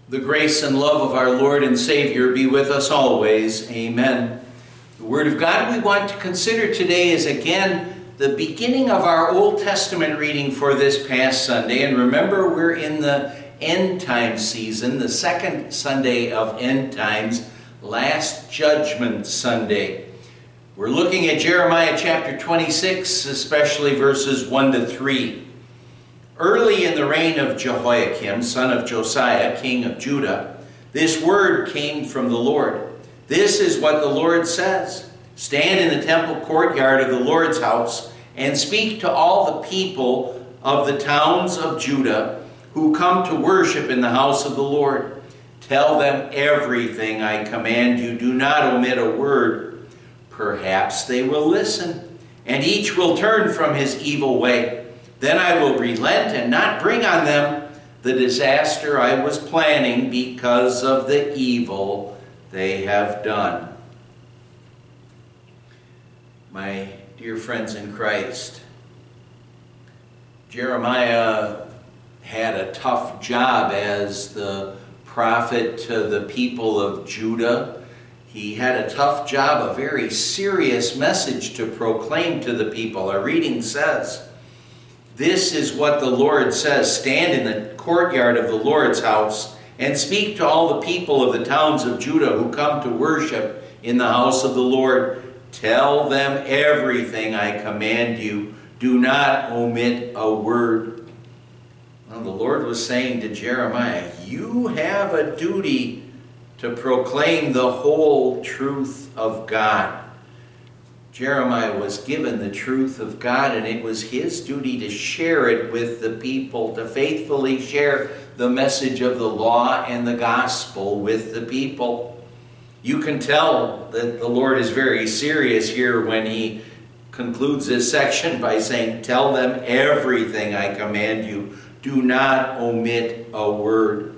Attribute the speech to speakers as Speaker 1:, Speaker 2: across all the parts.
Speaker 1: The grace and love of our Lord and Savior be with us always. Amen. The Word of God we want to consider today is again the beginning of our Old Testament reading for this past Sunday. And remember, we're in the end time season, the second Sunday of end times, Last Judgment Sunday. We're looking at Jeremiah chapter 26, especially verses 1 to 3. Early in the reign of Jehoiakim, son of Josiah, king of Judah, this word came from the Lord. This is what the Lord says. Stand in the temple courtyard of the Lord's house and speak to all the people of the towns of Judah who come to worship in the house of the Lord. Tell them everything I command you. Do not omit a word. Perhaps they will listen, and each will turn from his evil way. Then I will relent and not bring on them the disaster I was planning because of the evil they have done. My dear friends in Christ, Jeremiah had a tough job as the prophet to the people of Judah. He had a tough job, a very serious message to proclaim to the people. Our reading says, "This is what the Lord says, stand in the courtyard of the Lord's house and speak to all the people of the towns of Judah who come to worship in the house of the Lord. Tell them everything I command you. Do not omit a word." Well, the Lord was saying to Jeremiah, you have a duty to proclaim the whole truth of God. Jeremiah was given the truth of God, and it was his duty to share it with the people, to faithfully share the message of the law and the gospel with the people. You can tell that the Lord is very serious here when he concludes this section by saying, tell them everything I command you. Do not omit a word.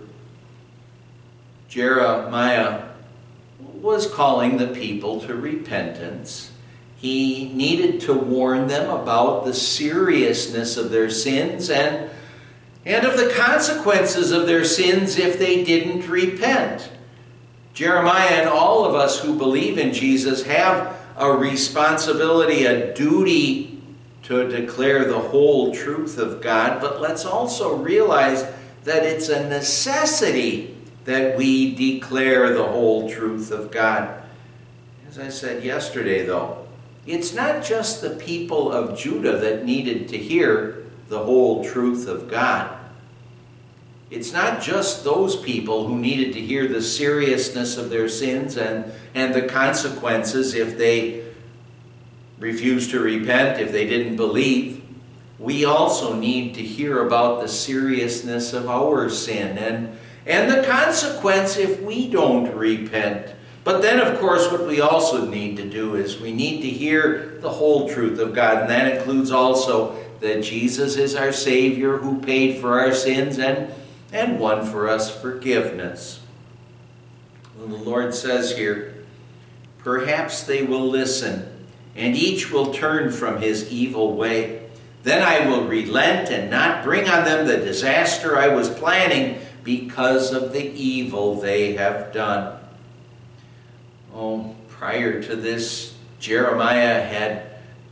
Speaker 1: Jeremiah was calling the people to repentance. He needed to warn them about the seriousness of their sins and of the consequences of their sins if they didn't repent. Jeremiah and all of us who believe in Jesus have a responsibility, a duty to declare the whole truth of God, but let's also realize that it's a necessity that we declare the whole truth of God. As I said yesterday, though, it's not just the people of Judah that needed to hear the whole truth of God. It's not just those people who needed to hear the seriousness of their sins and the consequences if they refused to repent, if they didn't believe. We also need to hear about the seriousness of our sin and the consequence if we don't repent. But then, of course, what we also need to do is we need to hear the whole truth of God. And that includes also that Jesus is our Savior who paid for our sins and won for us forgiveness. Well, the Lord says here, perhaps they will listen, and each will turn from his evil way. Then I will relent and not bring on them the disaster I was planning because of the evil they have done. Oh, prior to this, Jeremiah had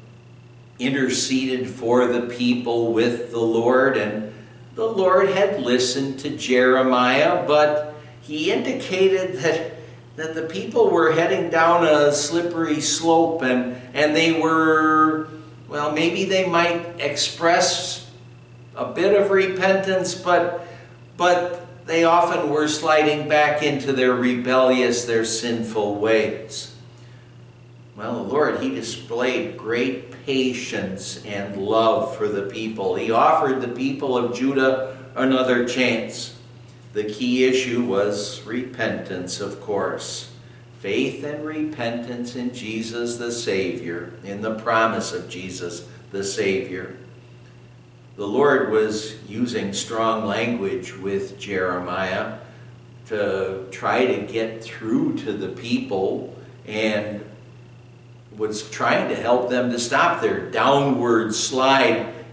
Speaker 1: interceded for the people with the Lord, and the Lord had listened to Jeremiah, but he indicated that the people were heading down a slippery slope, and they were, well, maybe they might express a bit of repentance, but they often were sliding back into their rebellious, their sinful ways. Well, the Lord, he displayed great patience and love for the people. He offered the people of Judah another chance. The key issue was repentance, of course. Faith and repentance in Jesus the Savior, in the promise of Jesus the Savior. The Lord was using strong language with Jeremiah to try to get through to the people and was trying to help them to stop their downward slide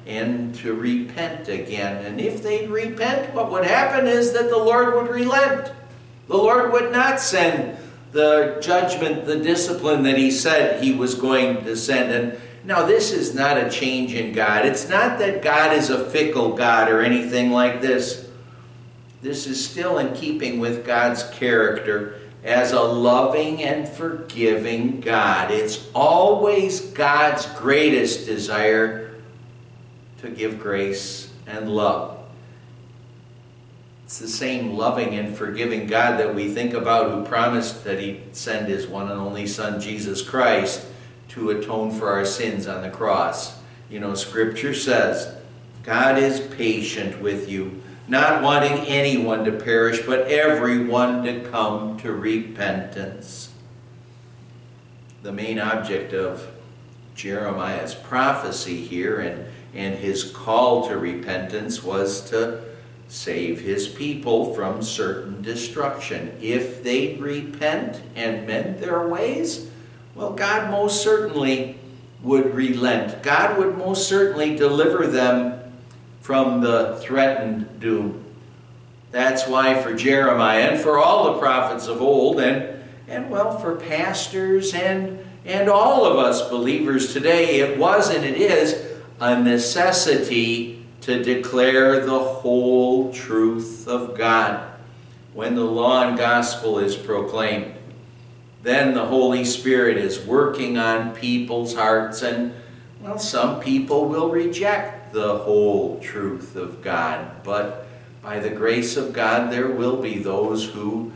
Speaker 1: and to repent again. And if they'd repent, what would happen is that the Lord would relent. The Lord would not send the judgment, the discipline that he said he was going to send. And now this is not a change in God. It's not that God is a fickle God or anything like this. This is still in keeping with God's character as a loving and forgiving God. It's always God's greatest desire to give grace and love. It's the same loving and forgiving God that we think about, who promised that he'd send his one and only Son, Jesus Christ, to atone for our sins on the cross. You know, Scripture says, God is patient with you, not wanting anyone to perish, but everyone to come to repentance. The main object of Jeremiah's prophecy here and his call to repentance was to save his people from certain destruction. If they'd repent and mend their ways, well, God most certainly would relent. God would most certainly deliver them from the threatened doom. That's why for Jeremiah and for all the prophets of old, and well, for pastors and all of us believers today, it was and it is a necessity to declare the whole truth of God. When the law and gospel is proclaimed, then the Holy Spirit is working on people's hearts, and well, some people will reject the whole truth of God, but by the grace of God there will be those who,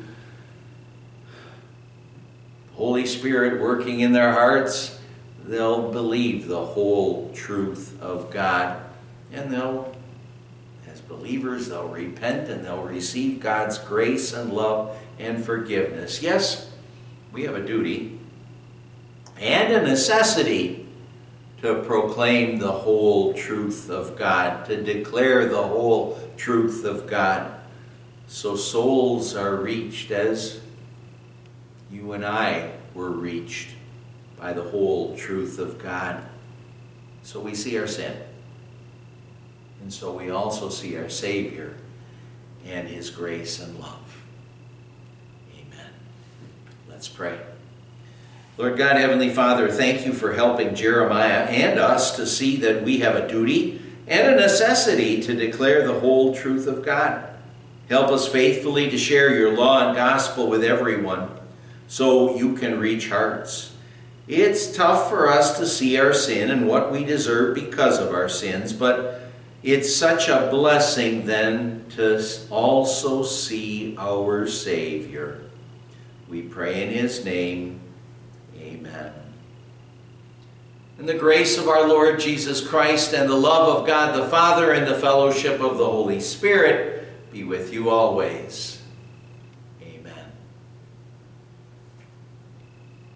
Speaker 1: Holy Spirit working in their hearts, they'll believe the whole truth of God. And they'll, as believers, they'll repent and they'll receive God's grace and love and forgiveness. Yes, we have a duty and a necessity to proclaim the whole truth of God, to declare the whole truth of God, so souls are reached as you and I were reached by the whole truth of God. So we see our sin. And so we also see our Savior and his grace and love. Amen. Let's pray. Lord God, Heavenly Father, thank you for helping Jeremiah and us to see that we have a duty and a necessity to declare the whole truth of God. Help us faithfully to share your law and gospel with everyone so you can reach hearts. It's tough for us to see our sin and what we deserve because of our sins, but it's such a blessing then to also see our Savior. We pray in his name. Amen. And the grace of our Lord Jesus Christ and the love of God the Father and the fellowship of the Holy Spirit be with you always.